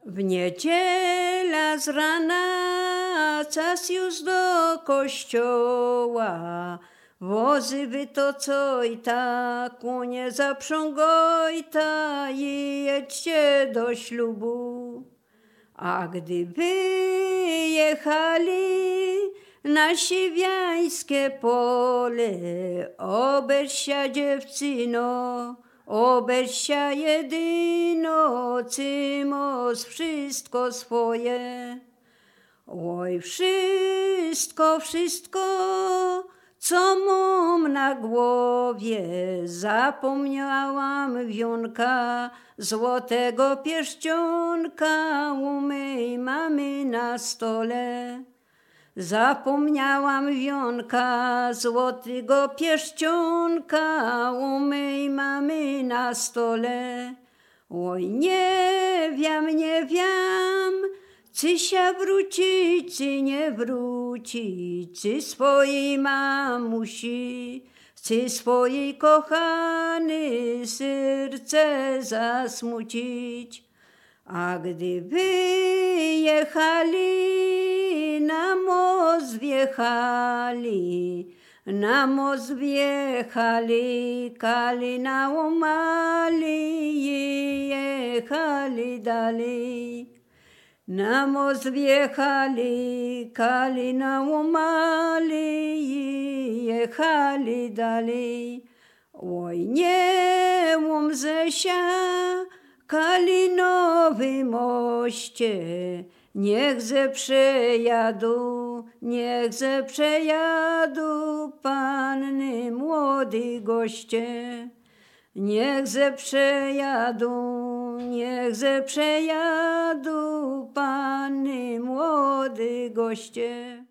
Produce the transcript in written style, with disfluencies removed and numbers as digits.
W niedziela z rana czas już do kościoła. Wozy wytocoj ta, kunie zaprzęgoj ta i jedźcie do ślubu. A gdy wyjechali na siwiańskie pole, obersia dziewczyno, obersia jedyno, cymos wszystko swoje. Oj, wszystko, co mam na głowie, zapomniałam wionka, złotego pierścionka u mej mamy na stole. Zapomniałam wionka, złotego pierścionka u mej mamy na stole. Oj, nie wiem, czy się wróci, czy nie wróci, czy swojej mamusi, czy swojej kochany serce zasmucić. A gdy wyjechali, na most wjechali, kalina łamali i jechali dalej. Na most wjechali, kalina łamali i jechali dalej. Oj, nie łomże się, kalinowy moście, niech ze przejadu panny młody goście. Niech ze przejadu panny młody goście.